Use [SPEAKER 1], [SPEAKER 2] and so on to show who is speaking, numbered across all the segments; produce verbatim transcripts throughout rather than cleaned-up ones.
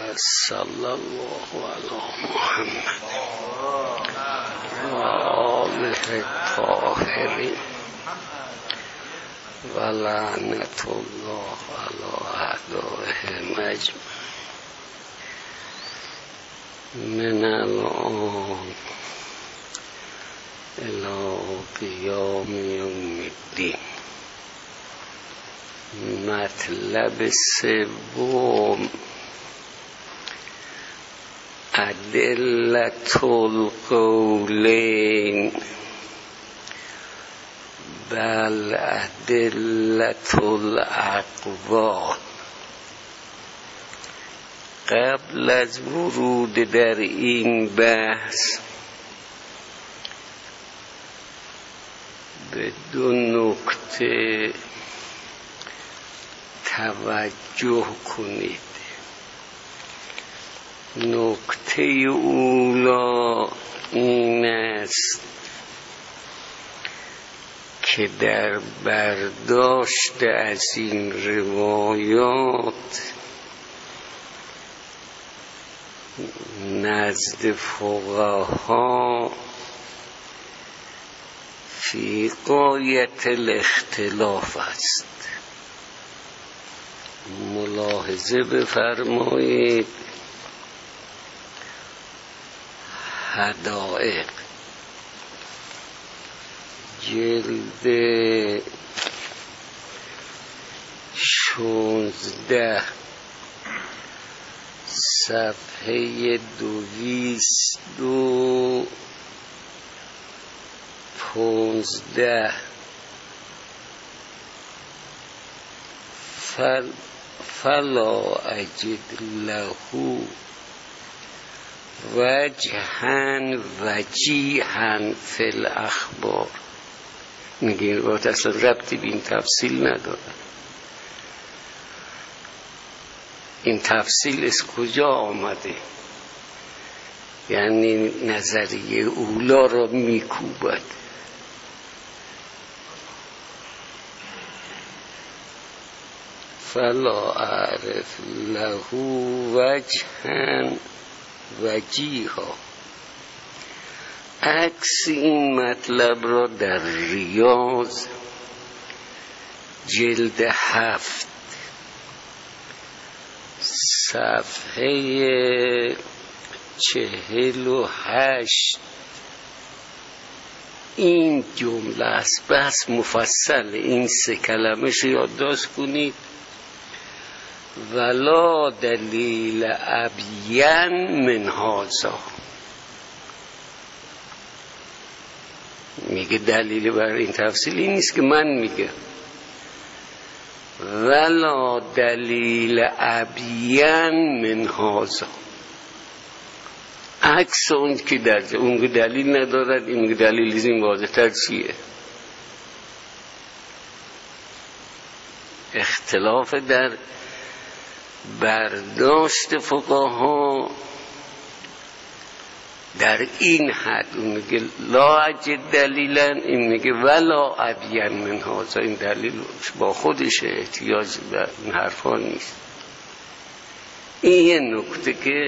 [SPEAKER 1] صلی الله علی محمد و آله الطاهرین و لعنت الله علی اعدائهم اجمعین. من الان الی قیام یوم الدین. مطلب سوم ادلة القولین بل ادلة الاقوال. قبل از ورود در این بحث به دو نکته توجه کنید. نکته اولا این است که در برداشت از این روایات نزد فقها فی غایت الاختلاف است. ملاحظه بفرمایید. حدائق جلد شانزده صفحه دویست و پانزده فل فلا اجد له وجهن وجیهن فی الاخبار. میگه این روایت اصلا ربطی به این تفصیل نداره. این تفصیل از کجا آمده؟ یعنی نظریه اولا را میکوبد. فلا اعرف له وجهن وجیها. عکس این مطلب را در ریاض جلد هفت صفحه چهل و هشت این جمله است. بس مفصل این سه کلمه شو یادداشت کنید. ولا دلیل ابین من هذا. میگه دلیل برای این تفصیلی نیست که من میگم. ولا دلیل ابین من هذا. عکس اون که در اون که دلیل ندارد این که دلیل از این واضح تر چیه؟ اختلاف در برداشت فقها در این حد. اون میگه لا اجد دلیلا، این میگه ولا ابین من هذا. این دلیل با خودش احتیاج به این حرفا نیست. این یه نکته که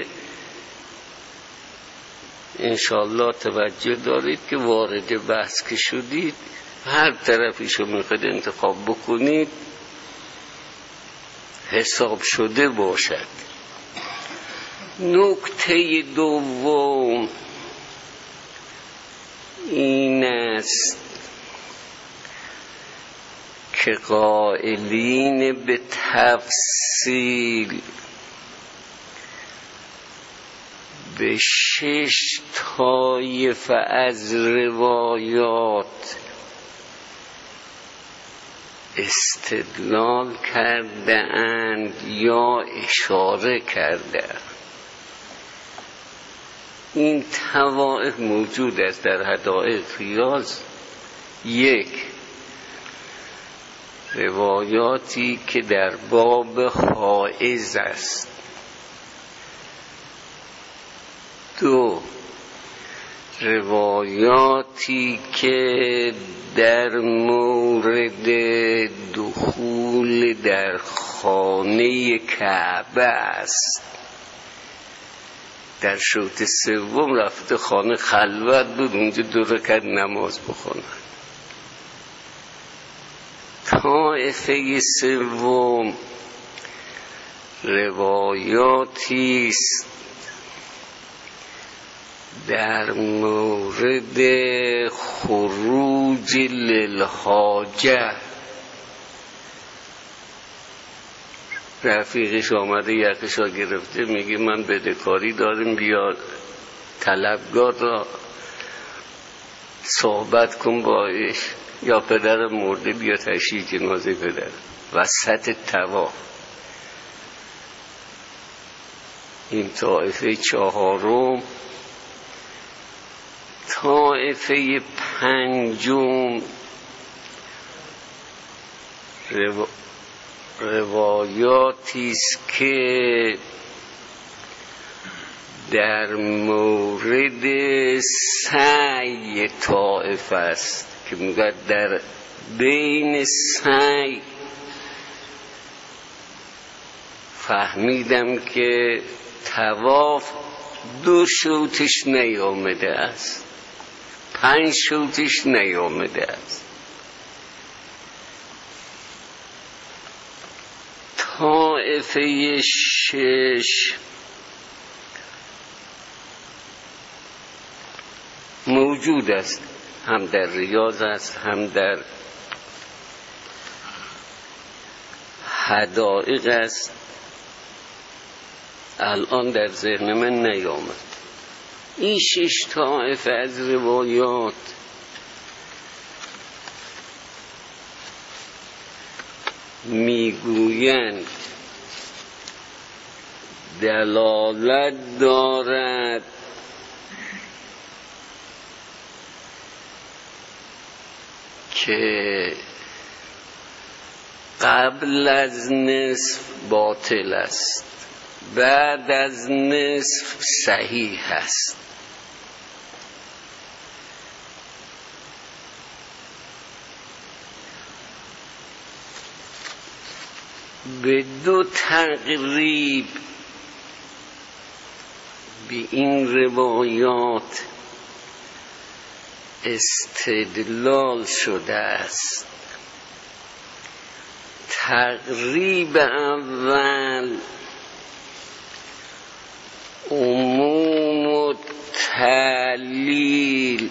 [SPEAKER 1] انشالله توجه دارید که وارد بحث که شدید هر طرفیشو میخواد انتخاب بکنید حساب شده باشد. نکته دوم این است که قائلین به تفصیل به شش طایفه از روایات استدلال کرده اند یا اشاره کرده. این طوائف موجود است در حدائق ریاض. یک، روایاتی که در باب حائض است. دو، روایاتی که در مورد دخول در خانه کعبه است. در شوط سوم رفته خانه خلوت بود، اونجا دو رکعت نماز بخونن. طایفه سوم روایاتی است در مورد خروج للحاجه. رفیقش آمده یقشا گرفته، میگه من بدهکاری دارم، بیا طلبگار را صحبت کن باش، یا پدر مرده بیا تشییع جنازه پدر. وسط طواف. این طایفه چهارم. طایفه پنجم رو... روایاتی است که در مورد سعی طائف است که میگه در بین سعی فهمیدم که طواف دو شوطش نیامده است، پنج شوطش نیامده است. طائفه شش موجود است، هم در ریاض است هم در حدائق است، الان در ذهن من نیامد. این شش طائفه از روایات میگویند دلالت دارد که قبل از نصف باطل است، بعد از نصف صحیح است. به دو تقریب به این روایات استدلال شده است. تقریب اول عموم التعلیل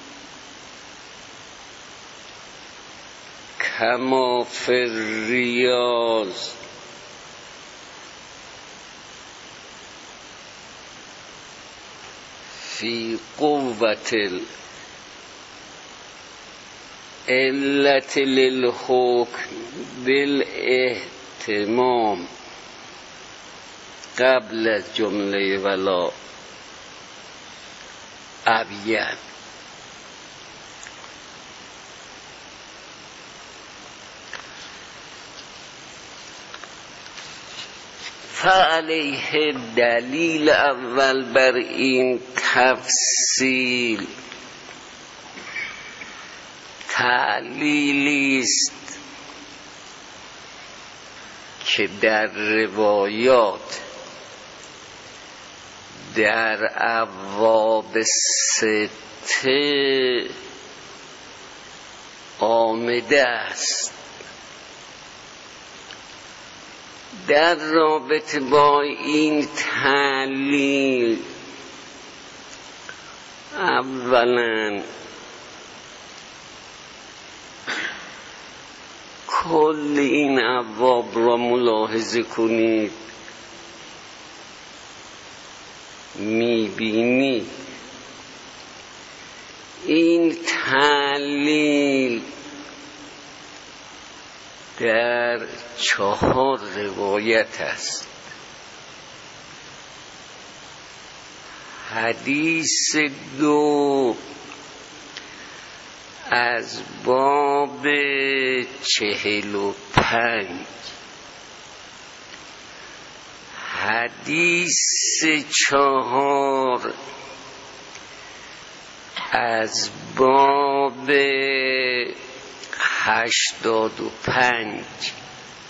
[SPEAKER 1] کما فی الریاض فی قوت العلت للحکم بالاهتمام قبل از جمله ولا ابین. فعلیه دلیل اول بر این تفصیل تعلیلی است که در روایات در ابواب سته آمده است. در رابطه با این تعلیل اولا کل این ابواب را ملاحظه کنید، میبینی این تعلیل در چهار روایت است. حدیث دو از باب چهل و پنج، حدیث چهار از باب هشتاد و پنج،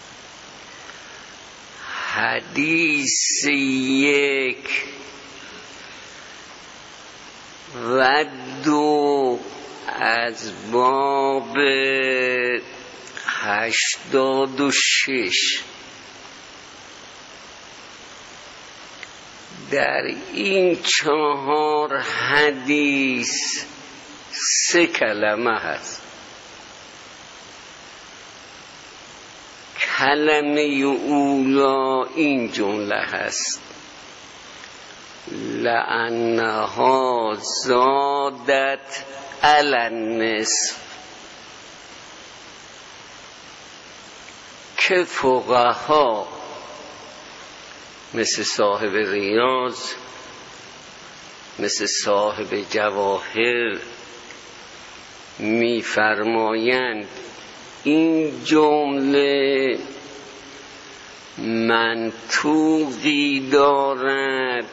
[SPEAKER 1] حدیث یک و دو از باب هشتاد و شش. در این چهار حدیث سه کلمه هست. کلمه اولا این جمله هست: لأنها زادت علی النصف، که فقها مثل صاحب ریاض، مثل صاحب جواهر می‌فرمایند این جمله منطوقی دارد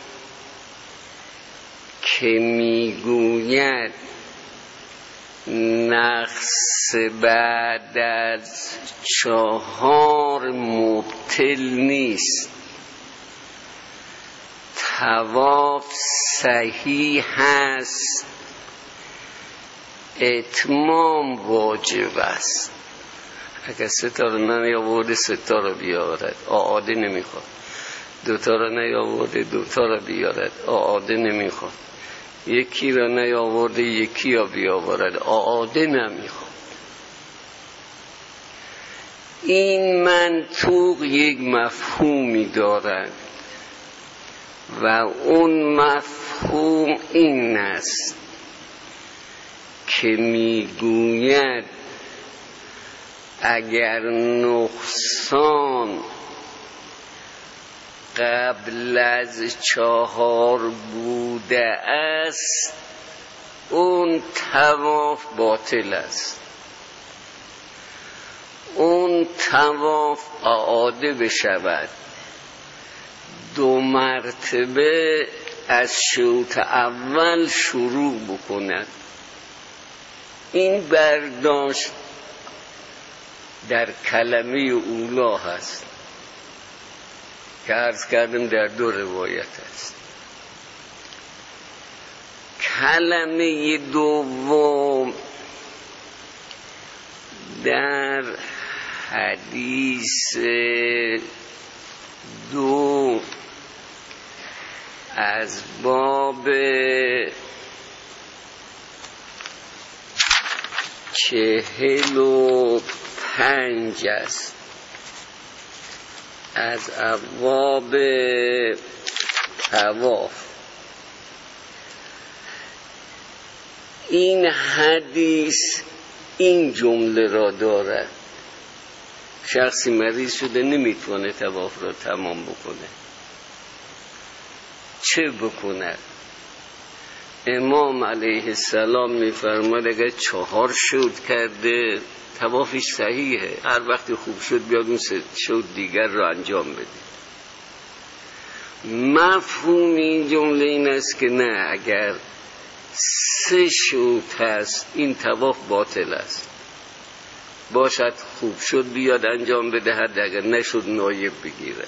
[SPEAKER 1] که میگوید نقص بعد از چهار مبطل نیست، طواف صحیح هست، اتمام واجب است. اگر سه تا رو نیاورده سه تا رو بیارد، آعاده نمیخواد. دو تا رو نیاورده دو تا رو بیارد، آعاده نمیخواد. یکی رو نیاورده یکی رو بیاورد، آعاده نمیخواد. این منطوق یک مفهومی دارد و اون مفهوم این است که میگوید اگر نقصان قبل از چهار بوده است اون طواف باطل است، اون طواف اعاده بشود، دو مرتبه از شوط اول شروع بکند. این برداشت در کلمه اولا هست که عرض کردم در دو روایت است. کلمه دوم در حدیث دو از باب چهل و پنج است، از ابواب طواف. این حدیث این جمله را دارد: شخصی مریض شده نمیتونه طواف را تمام بکنه، چه بکند؟ امام علیه السلام میفرماد اگر چهار شوط کرده طوافش صحیحه، هر وقتی خوب شد بیاد اون سه شوط دیگر را انجام بده. مفهوم این جمله این است که نه، اگر سه شوط هست این طواف باطل است، باشد خوب شد بیاد انجام بدهد، اگر نشد نایب بگیره.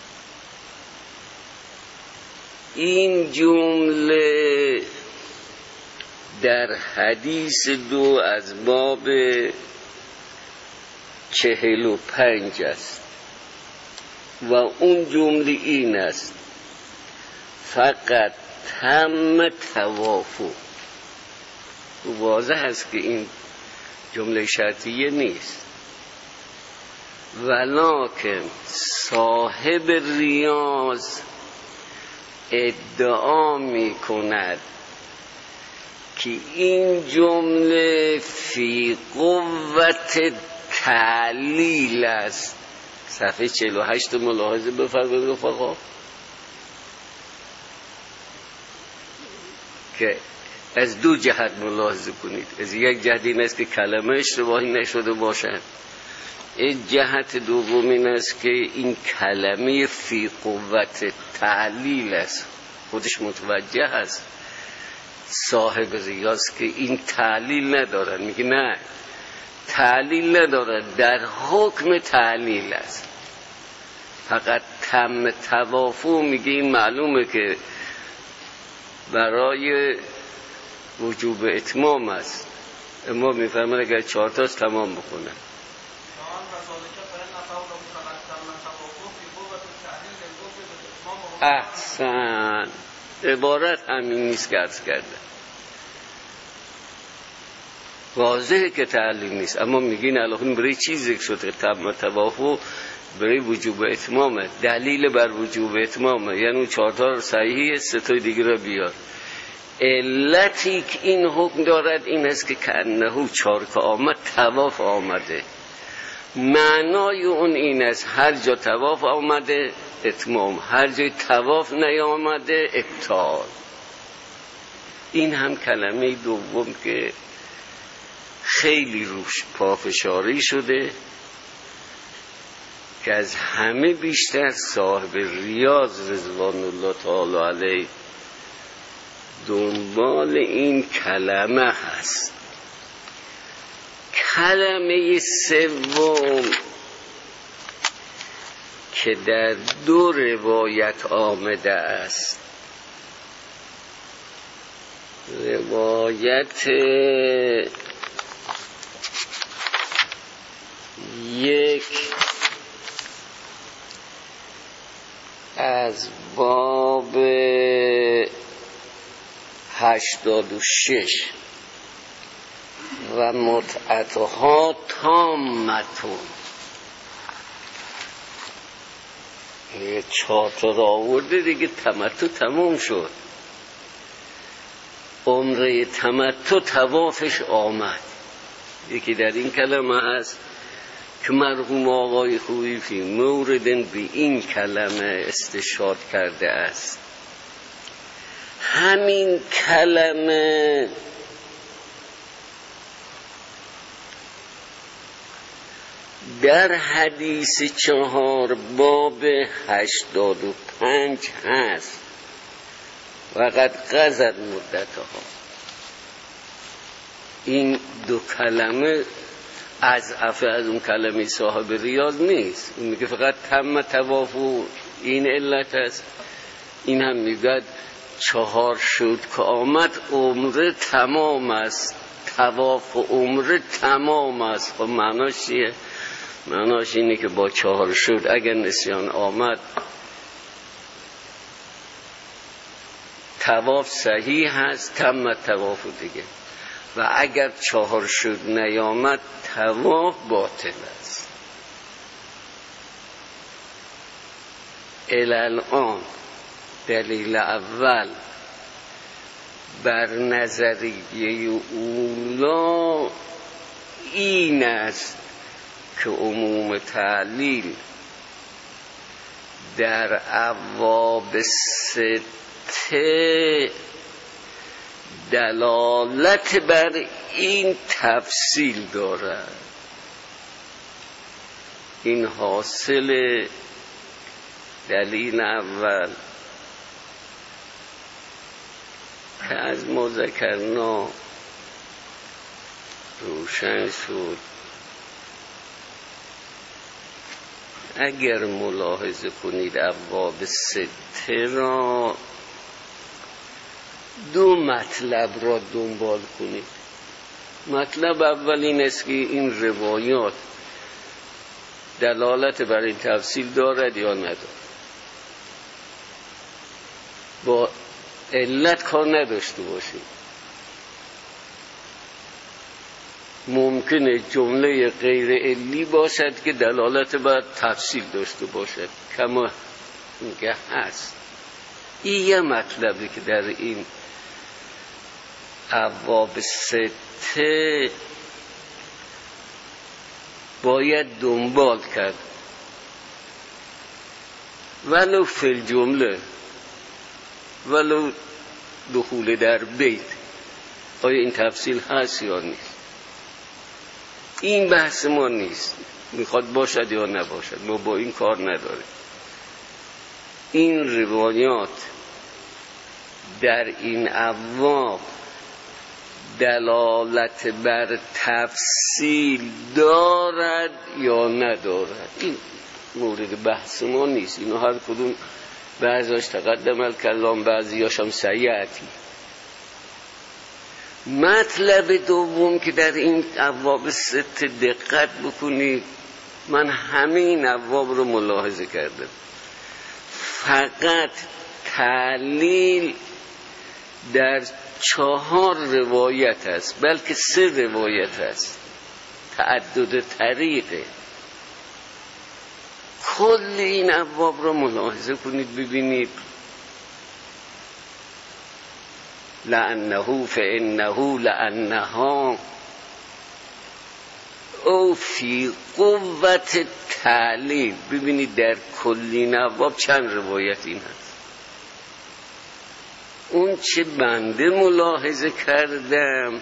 [SPEAKER 1] این جمله در حدیث دو از باب چهل و پنج است و اون جمله این است: فقط تم طوافو. واضح است که این جمله شرطیه نیست، ولکن صاحب ریاض ادعا می کند که این جمله فی قوت تعلیل است. صفحه چهل و هشت ملاحظه بفرمایید رفقا که از دو جهت ملاحظه کنید. از یک جهت این است که کلمه اشتباهی نشده باشد، این جهت دوم این است که این کلمه فی قوت تعلیل است. خودش متوجه است صاحب ریاض که این تعلیل ندارد، میگه نه تعلیل ندارد، در حکم تعلیل است. فقط تم طوافو میگه این معلومه که برای وجوب اتمام است. اما میفهمن اگر چهار تاست تمام بکنن. احسن، عبارت همین نیست که عرض کرده، واضحه که تعلیم نیست، اما میگین الان برای چیزی که شده تم توافق برای وجوب اتمامه، دلیل بر وجوب اتمامه، یعنی اون چهار تا صحیحه، سه تا دیگه را بیار. علتی که این حکم دارد این است که کنهو چهار که آمد تواف آمده. معنای اون این است هر جا تواف آمده اتمام، هر جای تواف نیامده ابطال. این هم کلمه دوم که خیلی روش پافشاری شده که از همه بیشتر صاحب ریاض رضوان الله تعالی علیه دنبال این کلمه هست. کلمه سوم که در دو روایت آمده است، روایت یک از باب هشتاد و شش و متعتها تامتون، یه چهار تا را آورده دیگه، تمتع تمام شد. عمره تمتع توافش آمد. یکی در این کلمه هست که مرحوم آقای خویی فی موردن به این کلمه استشهاد کرده است. همین کلمه در حدیث چهار باب هشتاد و پنج هست و قد قضت مدتها. این دو کلمه از عفه از اون کلمه صاحب ریاض نیست. اون میگه فقط تم توافق، این علت است. این هم میگه چهار شد که آمد عمره تمام است، تواف و عمره تمام است. خب معناش چیه؟ معناش اینه که با چهار شد اگر نسیان آمد تواف صحیح هست، تم تواف دیگه، و اگر چهار شد نیامد تواف باطل است. الان دلیل اول بر نظریه اولا این است که عموم تعلیل در ابواب سته دلالت بر این تفصیل دارد. این حاصل دلیل اول که از ما ذکرنا روشن شد. اگر ملاحظه کنید ابواب سته را دو مطلب را دنبال کنید. مطلب اول این است که این روایات دلالت بر این تفصیل دارد یا ندارد. با علت کار نداشته باشید. ممکنه جمله غیر علی باشد که دلالت بر تفصیل داشته باشد، کما میگه هست. این یه مطلبی که در این ابواب سته باید دنبال کرد، ولو فی الجمله، ولو دخول در بیت، آیا این تفصیل هست یا نیست. این بحث ما نیست، میخواد باشد یا نباشد، ما با این کار نداریم. این روایات در این ابواب دلالت بر تفصیل دارد یا ندارد، این مورد بحث ما نیست. اینو هر کدوم بعضیش تقدم الکلام، بعضیاش هم سیعتی. مطلب دوم که در این ابواب ست دقت بکنید، من همه این ابواب رو ملاحظه کردم، فقط تعلیل در چهار روایت است، بلکه سه روایت است، تعدد طریقه. کل این ابواب رو ملاحظه کنید ببینید، لعنه فانه لعنها او فی قوت تعلیل. ببینید در کلی ابواب چند روایت این هست. اون چه بنده ملاحظه کردم،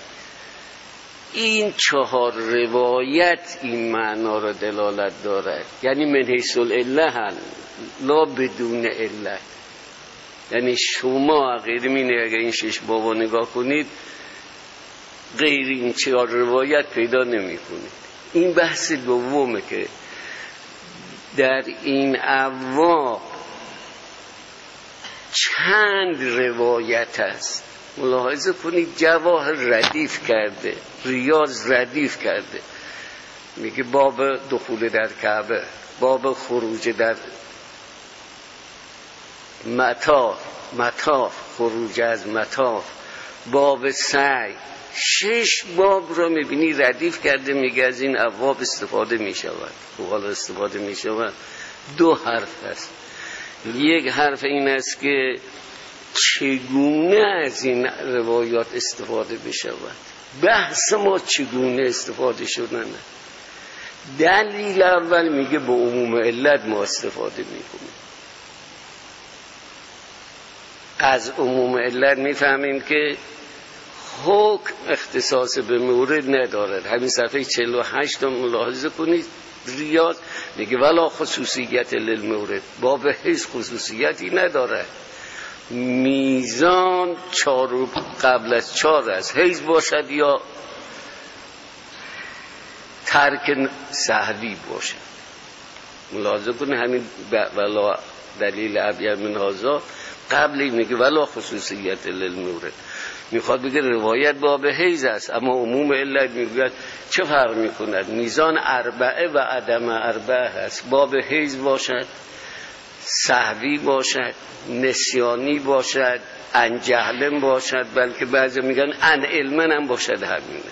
[SPEAKER 1] این چهار روایت این معنا را دلالت دارد، یعنی من حیث العله لا بدون علت. یعنی شما غیر مینه اگر این شش بابا نگاه کنید غیر این چهار روایت پیدا نمی کنید. این بحث دومه که در این ابواب چند روایت است. ملاحظه کنید جواهر ردیف کرده، ریاض ردیف کرده، میگه باب دخول در کعبه، باب خروج در مطاف، مطاف خروج از مطاف، باب سعی، شش باب را میبینی ردیف کرده، میگه از این ابواب استفاده میشود. حالا استفاده میشود دو حرف است. یک حرف این است که چگونه از این روایات استفاده بشود. بحث ما چگونه استفاده شدن. دلیل اول میگه به عموم علت ما استفاده میکنیم. از عموم علت میفهمیم که حکم اختصاص به مورد ندارد. همین صفحه چهل و هشت رو ملاحظه کنید، ریاض میگه ولا خصوصیت للمورد، باب حیث خصوصیتی ندارد. میزان چار قبل از چار است، حیث باشد یا ترک سهوی باشد. ملاحظه کنید همین ولا دلیل ابین من هذا قبل میگه ولا خصوصیت للمورد، میخواد بگه روایت باب حیض است، اما عموم علت میگه چه فرق میکند؟ میزان اربعه و عدم اربعه هست. باب حیض باشد، سهوی باشد، نسیانی باشد، ان جهلم باشد، بلکه بعضی میگن ان علمن هم باشد. همینه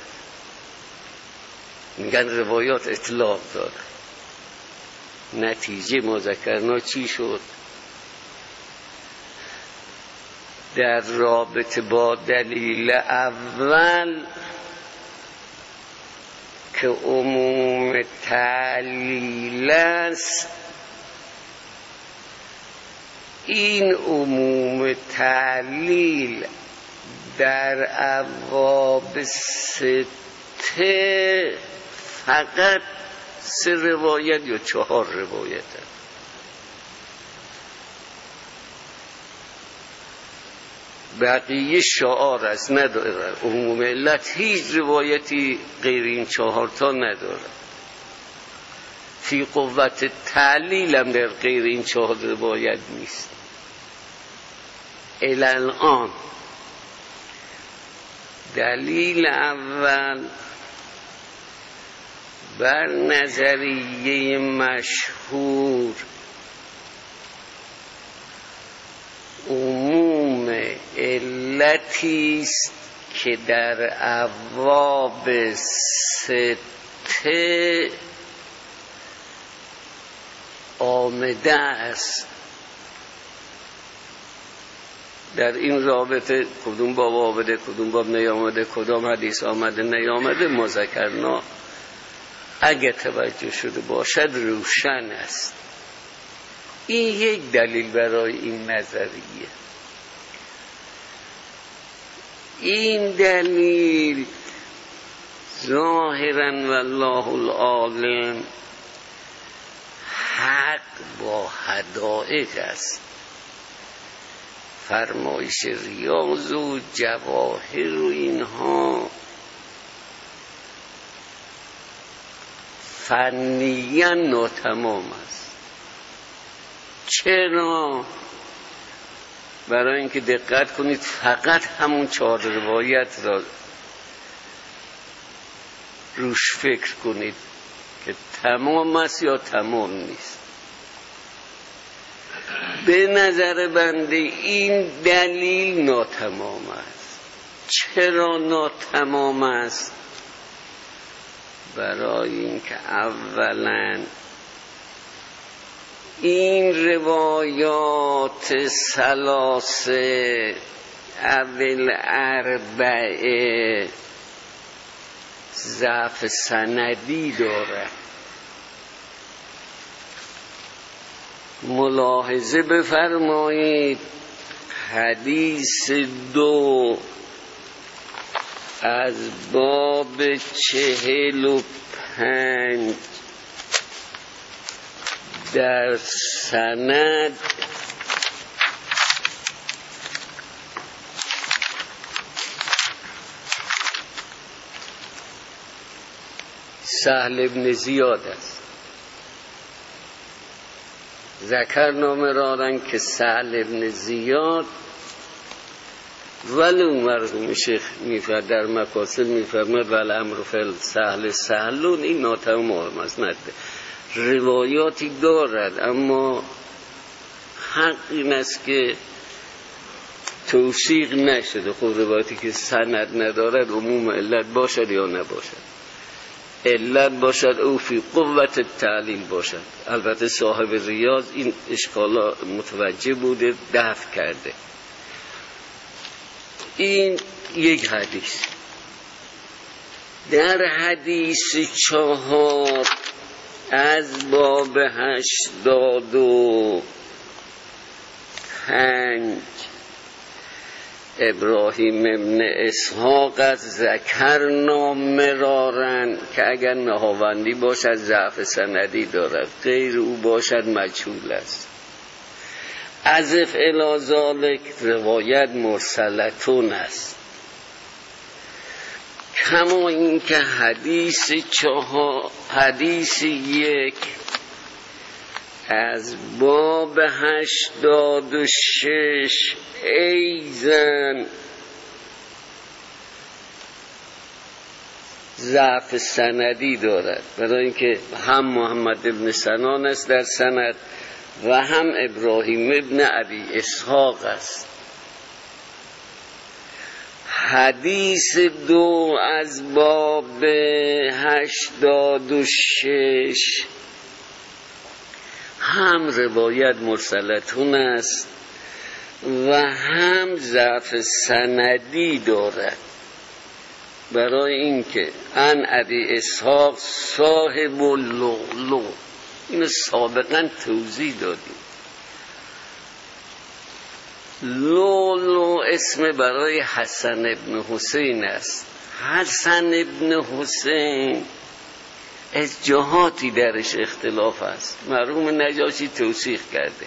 [SPEAKER 1] میگن روایات اطلاق داره. نتیجه مذکرنا چی شد؟ در رابطه با دلیل اول که عموم تعلیل است، این عموم تعلیل در ابواب سته فقط سه روایت یا چهار روایت هست. بقیه شعار است، نداره. عموم علت هیچ روایتی غیر این چهار تا نداره. فی قوت تعلیل هم در غیر این چهار روایت نیست. الان دلیل اول بر نظریه مشهور عموم علتی است که در ابواب سته آمده است. در این رابطه کدوم باب آمده، کدوم باب نیامده، کدام حدیث آمده نیامده، مذکرنا اگه توجه شده باشد روشن است. این یک دلیل برای این نظریه. این دلیل ظاهراً والله العالم حق با حدائق است. فرمایش ریاض و جواهر و اینها فنیاً ناتمام است. چرا؟ برای اینکه دقت کنید فقط همون چهار روایت را روش فکر کنید که تمام است یا تمام نیست. به نظر بنده این دلیل ناتمام است. چرا ناتمام است؟ برای اینکه اولا این روایات ثلاثه اول اربعه ضعف سندی دارد. ملاحظه بفرمایید حدیث دو از باب چهل و پنج در سند سهل ابن زیاد است. ذکر نامه رارن که سهل ابن زیاد ولو مرحوم شیخ میفرد در مقاصد میفرمد ول امر فل سهل سهلون، این ناتمام است. نه روایاتی دارد اما حق این است که توثیق نشده. خب روایاتی که سند ندارد عموم علت باشد یا نباشد، علت باشد او فی قوت التعلیل باشد. البته صاحب ریاض این اشکالا متوجه بوده، دفع کرده. این یک حدیث. در حدیث چهار از باب هشتاد و پنج ابراهیم ابن اسحاق از ذکرنا مرارن که اگر نهاوندی باشد ضعف سندی دارد، غیر او باشد مجهول است. عزف الی ذالک روایت مرسلتون است. کما این که حدیث چهار حدیث یک از باب هشتاد و شش ایزن ضعف سندی دارد، برای اینکه هم محمد ابن سنان است در سند و هم ابراهیم ابن ابی اسحاق است. حدیث دو از باب هشتاد و شش هم روایت مرسلتون است و هم ضعف سندی دارد، برای اینکه ان ابی اسحاق صاحب اللؤلؤ، اینو سابقا توضیح دادیم. لولو اسم برای حسن ابن حسین است. حسن ابن حسین از جهاتی درش اختلاف است. مرحوم نجاشی توثیق کرده،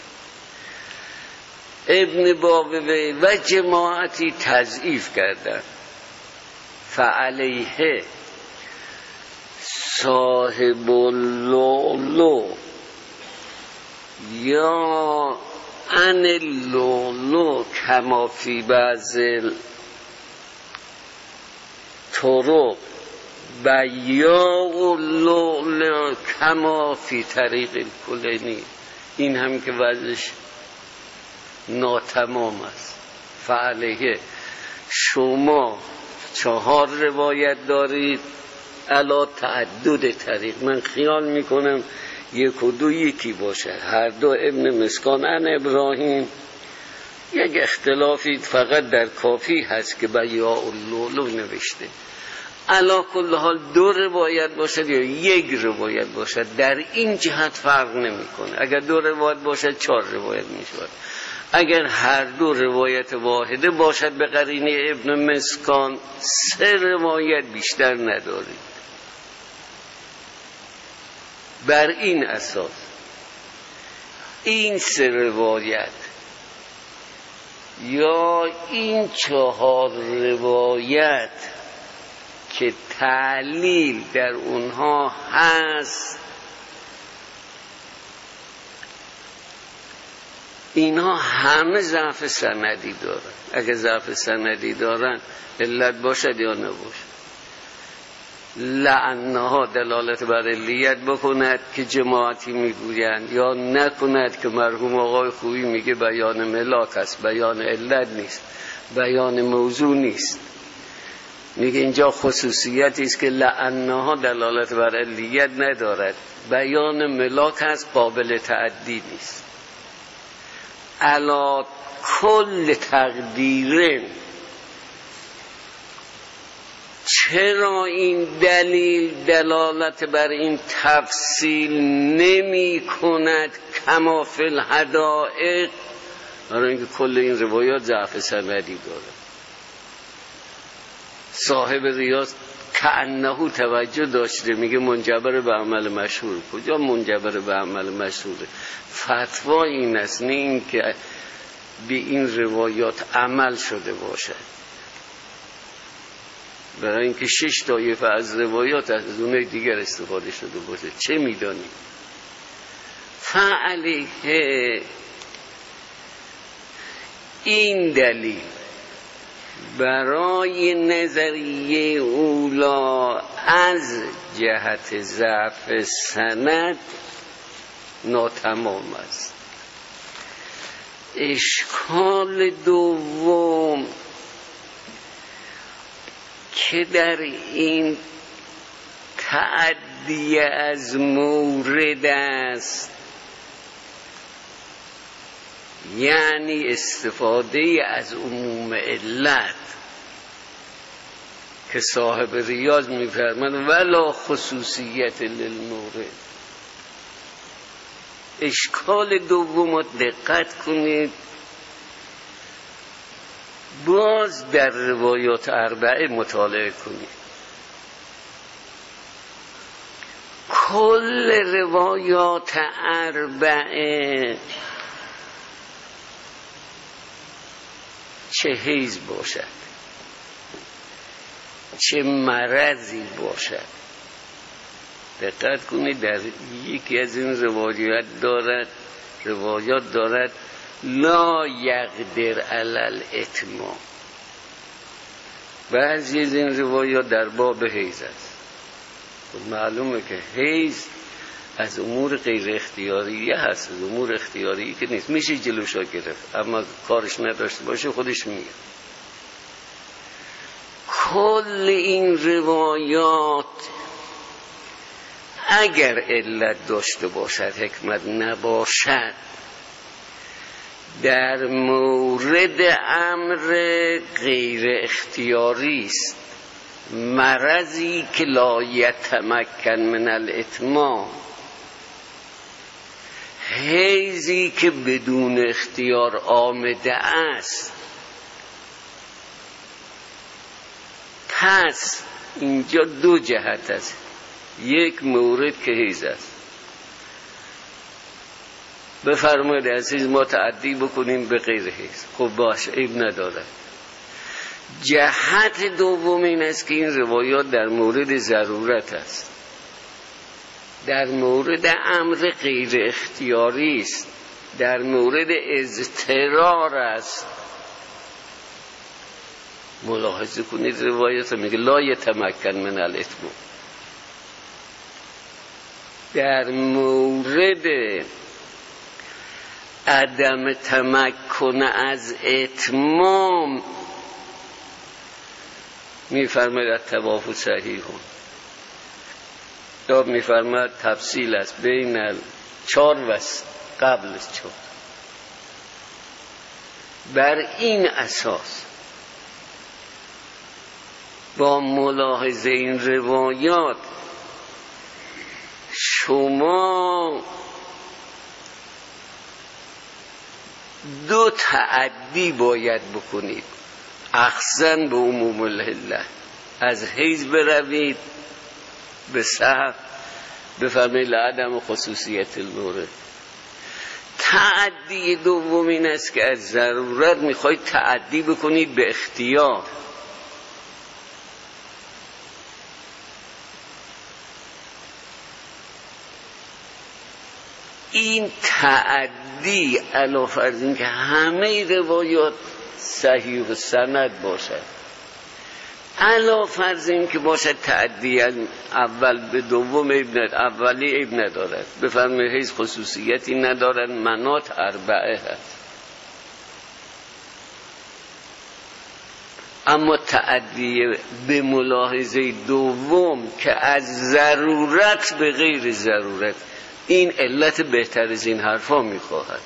[SPEAKER 1] ابن بابوی و جماعتی تضعیف کردن. فعلیه صاحب اللولو یا ان اللولو کما فی بعض طرق بیاء اللولو کما فی طریق الکلینی. این هم که وضعش ناتمام است. فعلیه شما چهار روایت دارید علا تعدد طریق. من خیال میکنم یک و دو یکی باشه، هر دو ابن مسکان ان ابراهیم. یک اختلافی فقط در کافی هست که بیاء اللولو نوشته. علا کل حال دو روایت باشد یا یک روایت باشد در این جهت فرق نمیکنه. اگر دو روایت باشد چهار روایت میشود، اگر هر دو روایت واحده باشد به قرینه ابن مسکان سه روایت بیشتر ندارید. بر این اساس این سه روایت یا این چهار روایت که تعلیل در اونها هست اینها همه ضعف سندی دارن. اگه ضعف سندی دارن علت باشد یا نباشد. لعنها دلالت بر علیت بکند که جماعتی میگویند، یا نکند که مرحوم آقای خویی میگه بیان ملاک است، بیان علت نیست، بیان موضوع نیست. میگه اینجا خصوصیتی است که لعنها دلالت بر علیت ندارد، بیان ملاک است، قابل تعدی نیست. علا کل تقدیرن، چرا این دلیل دلالت بر این تفصیل نمی کند کما فی الحدائق؟ برای اینکه کل این روایات ضعف سندی داره. صاحب ریاض کأنه توجه داشته، میگه منجبر به عمل مشهور. کجا منجبر به عمل مشهوره؟ فتوا این است، نه این که به این روایات عمل شده باشد. برای اینکه شش طایفه از روایات از اونای دیگر استفاده شده باشه، چه میدانیم؟ فعلیه این دلیل برای نظریه اولا از جهت ضعف سند ناتمام است. اشکال دوم که در این تعدی از مورد است، یعنی استفاده از عموم علت که صاحب ریاض می‌فرماید ولا خصوصیت للمورد. اشکال دوم دقت کنید، باز در روایات اربعه مطالعه کنید. کل روایات اربعه چه حیض باشد، چه مرضی باشد، دقت کنید در یکی از این روایات دارد روایات دارد لا یقدر علی الاتمام. بعضی از این روایات در باب حیض است. خب معلومه که حیض از امور غیر اختیاری هست، از امور اختیاری که نیست، میشه جلوشا گرفت، اما کارش نداشته باشه خودش میگه. کل این روایات اگر علت داشته باشد، حکمت نباشد، در مورد امر غیر اختیاری است، مرضی که لا یتمکن من الاتمام، حیضی که بدون اختیار آمده است. پس اینجا دو جهت است، یک مورد که حیض است. بفرمایید از حیض ما تعدی بکنیم به غیر حیض، خب باشه، عیب نداره. جهت دوم این است که این روایات در مورد ضرورت است، در مورد امر غیر اختیاری است، در مورد اضطرار است. ملاحظه کنید روایت میگه لا یتمکن من الاتمام. در مورد عدم تمکن از اتمام میفرماید توافق صحیح هم داب میفرماید تفصیل است بین چار و قبل چار. بر این اساس با ملاحظه این روایات شما دو تعدی باید بکنید، اخذن به عموم العله، از حیض بروید به صحب بفرمایید لعدم خصوصیت المورد. تعدی دوم این است که از ضرورت میخواید تعدی بکنید به اختیار. این تعدی علاوه بر این که همه روایات صحیح و سند باشد، علاوه بر این که باشد تعدی از اول به دوم عیب ندارد، اولی عیب ندارد، بفرمایید هیچ خصوصیتی ندارد، منات اربعه هست. اما تعدی به ملاحظه دوم که از ضرورت به غیر ضرورت، این علت بهتر از این حرفا میخواهد،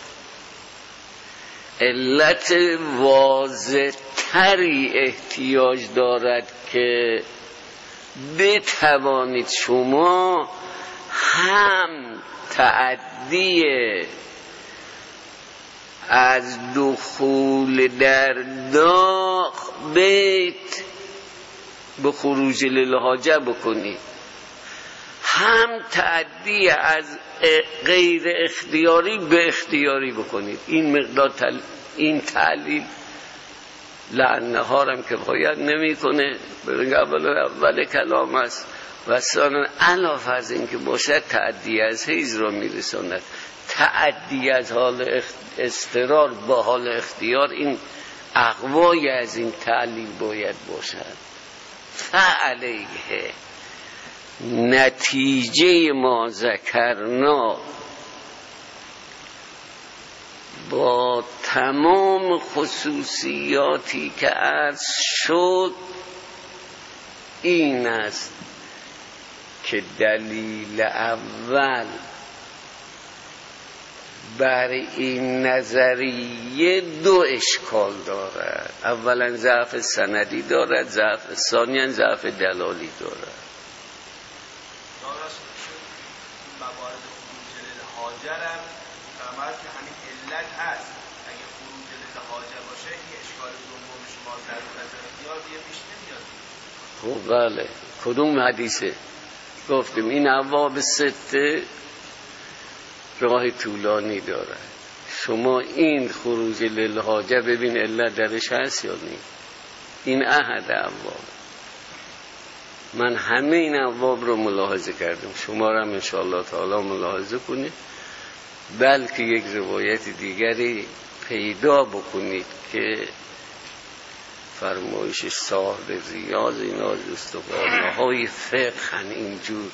[SPEAKER 1] علت واضح تری احتیاج دارد که بتوانید شما هم تعدی از دخول در داغ بیت به خروج للحاجه بکنید، هم تعدی از غیر اختیاری به اختیاری بکنید. این مقدار تل... این تعلیل لعنهارم که باید نمی کنه، ببینید اول اول کلام است و ثانیا علاوه از این که باشد تعدی از حیز را میرساند، تعدی از حال اضطرار با حال اختیار، این اقوای از این تعلیل باید باشد. فعلیه نتیجه ما ذکرنا با تمام خصوصیاتی که عرض شد این است که دلیل اول بر این نظریه دو اشکال دارد. اولا ضعف سندی دارد، ضعف ثانیا ضعف دلالی دارد.
[SPEAKER 2] موارد خروج للحاجه هم فرماید که همین علت هست. اگه خروج للحاجه باشه این اشکال دوم شما ضرورت اختیار دیگه پیش نمیاد.
[SPEAKER 1] خب بله، کدوم حدیثه؟ گفتیم این ابواب سته راه طولانی دارد. شما این خروج للحاجه ببین علت درش هست یا نیست. این احد ابواب. من همه این ابواب رو ملاحظه کردم، شما رو هم انشاءالله تعالی ملاحظه کنید، بلکه یک روایت دیگری پیدا بکنید که فرمایش صاحب ریاض اینا استوانه های فقهن اینجور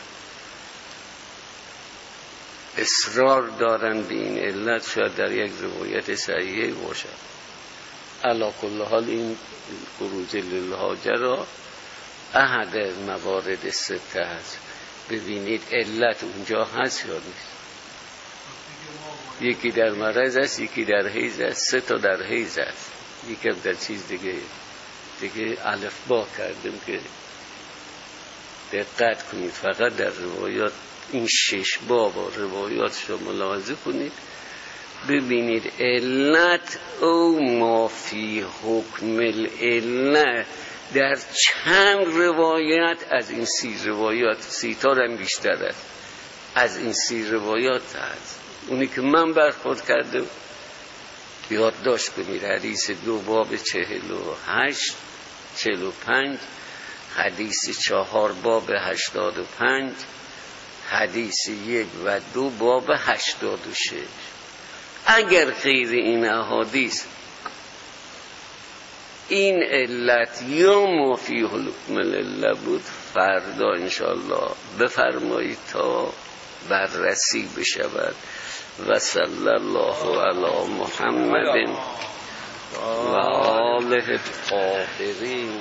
[SPEAKER 1] اصرار دارن به این علت، شاید در یک روایت صحیحه باشد. علی کل حال این خروج للحاجه را احد موارد سته هست. ببینید علت اونجا هست یا نیست. یکی در مرض است، یکی در حیض است، سه تا در حیض است، یکی در چیز دیگه دیگه الف با کردیم که دقت کنید. فقط در روایات این شش باب و روایاتش رو ملاحظه کنید، ببینید علت او ما فی حکم العلت در چند روایت از این سی روایات، سی تا هم بیشتر است، از این سی روایات هست. اونی که من برخورد کردم یاد داشت کنید. حدیث دو باب چهل و هشت چهل و پنج، حدیث چهار باب هشتاد و پنج، حدیث یک و دو باب هشتاد و شش. اگر غیر این احادیث این علت یا ما فی حکم العله بود، فردا انشاءالله بفرمایید تا بررسی بشود. و صلی الله علی محمد و آله الطاهرین.